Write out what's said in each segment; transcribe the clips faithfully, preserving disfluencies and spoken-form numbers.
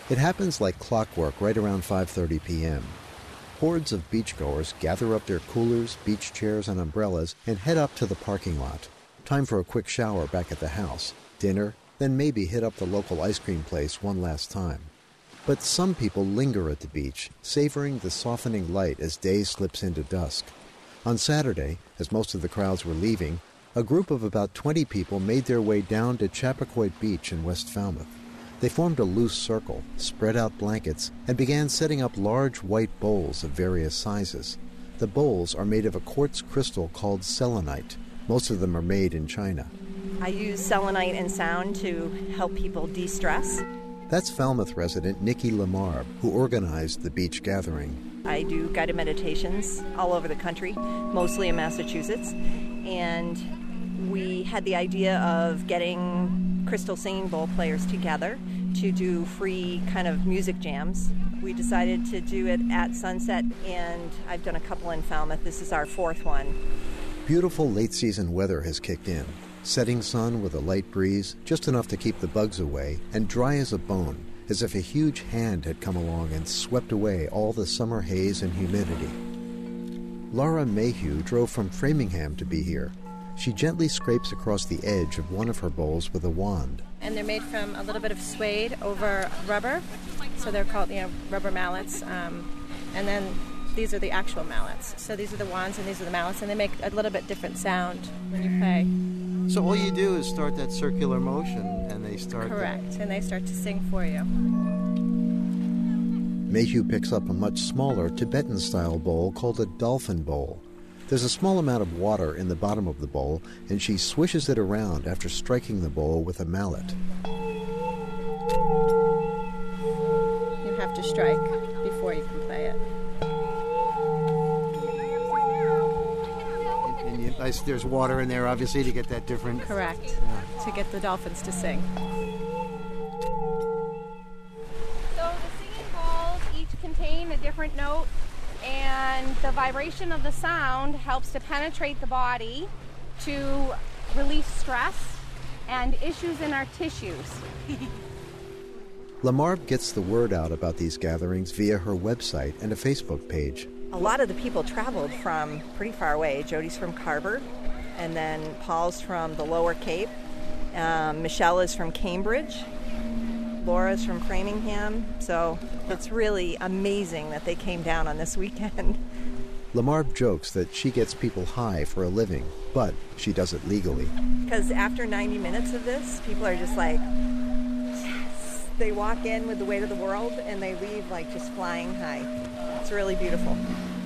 It happens like clockwork right around five thirty p.m. Hordes of beachgoers gather up their coolers, beach chairs, and umbrellas and head up to the parking lot. Time for a quick shower back at the house, dinner, then maybe hit up the local ice cream place one last time. But some people linger at the beach, savoring the softening light as day slips into dusk. On Saturday, as most of the crowds were leaving, a group of about twenty people made their way down to Chappaquiddick Beach in West Falmouth. They formed a loose circle, spread out blankets, and began setting up large white bowls of various sizes. The bowls are made of a quartz crystal called selenite. Most of them are made in China. I use selenite and sound to help people de-stress. That's Falmouth resident Nikki Lamarb, who organized the beach gathering. I do guided meditations all over the country, mostly in Massachusetts, and we had the idea of getting crystal singing bowl players together to do free kind of music jams. We decided to do it at sunset, and I've done a couple in Falmouth. This is our fourth one. Beautiful late-season weather has kicked in. Setting sun with a light breeze, just enough to keep the bugs away, and dry as a bone, as if a huge hand had come along and swept away all the summer haze and humidity. Laura Mayhew drove from Framingham to be here. She gently scrapes across the edge of one of her bowls with a wand. And they're made from a little bit of suede over rubber, so they're called, you know, rubber mallets. Um, and then these are the actual mallets. So these are the wands and these are the mallets, and they make a little bit different sound when you play. So all you do is start that circular motion, and they start... Correct, the... and they start to sing for you. Mayhew picks up a much smaller Tibetan-style bowl called a dolphin bowl. There's a small amount of water in the bottom of the bowl, and she swishes it around after striking the bowl with a mallet. You have to strike before you can play it. And you, I, there's water in there, obviously, to get that different... Correct, yeah. To get the dolphins to sing. So the singing bowls each contain a different note, and the vibration of the sound helps to penetrate the body to release stress and issues in our tissues. Lamarb gets the word out about these gatherings via her website and a Facebook page. A lot of the people traveled from pretty far away. Jody's from Carver, and then Paul's from the Lower Cape. Um, Michelle is from Cambridge. Laura's from Framingham. So it's really amazing that they came down on this weekend. Lamarb jokes that she gets people high for a living, but she does it legally. Because after ninety minutes of this, people are just like, yes. They walk in with the weight of the world, and they leave like just flying high. It's really beautiful.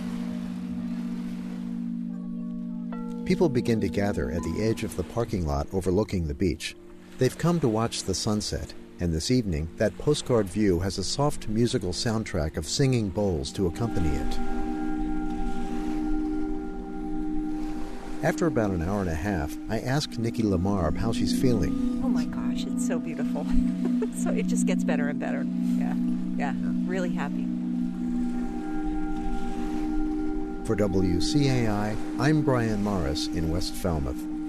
People begin to gather at the edge of the parking lot overlooking the beach. They've come to watch the sunset, and this evening, that postcard view has a soft musical soundtrack of singing bowls to accompany it. After about an hour and a half, I ask Nikki Lamarb how she's feeling. Oh my gosh, it's so beautiful. So it just gets better and better. Yeah, yeah, really happy. For W C A I, I'm Brian Morris in West Falmouth.